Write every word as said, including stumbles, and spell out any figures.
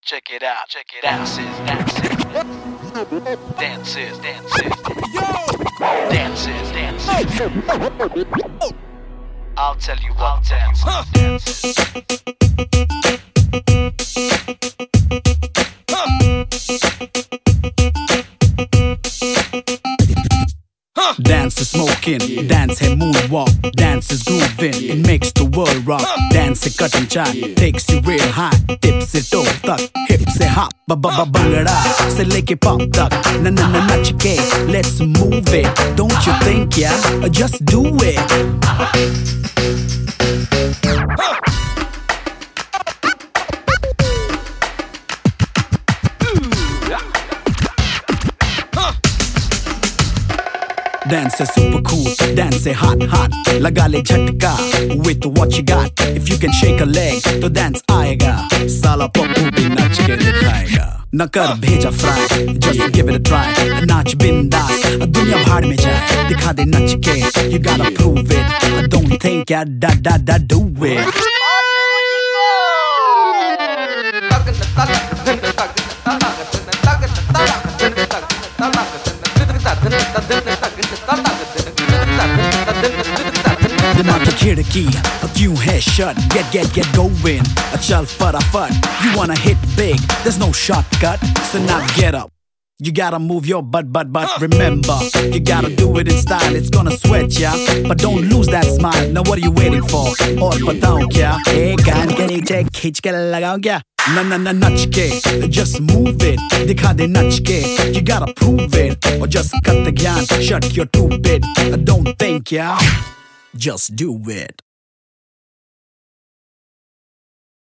check it out, check it out. Dances, dances, dances, dances, dances. I'll tell you what dance, dances. Dance is smoking, dance hai moonwalk, dance is grooving, it makes the world rock. Dance se cut and chai, takes you real high, tips se toe tak, hip se hop, ba ba ba bangada, se leke pop tak, na na na nach ke, let's move it. Don't you think, yeah? Just do it. Dance is super cool, dance is hot hot, laga le jhatka with what you got. If you can shake a leg, to dance aayega. Sala pappu bhi nach ke dikhayega. Na kar bheja fry, just give it a try. Nach bindas, duniya bhar mein jaye. Dikha de nach ke, you gotta prove it. Don't think ya da da da do it. दिमाग की खिड़की क्यों है shut? Get get get going. चल फटाफट. You wanna hit big? There's no shortcut. So now get up. You gotta move your butt, butt, butt. Remember, you gotta do it in style. It's gonna sweat ya, but don't lose that smile. Now what are you waiting for? और बताऊं क्या? एक कान के नीचे खींच के लगाऊं क्या? Na na na nach ke, just move it. Dikha de nach ke, you gotta prove it. Or just cut the gyan, shut your two bit. Don't think, yeah, just do it.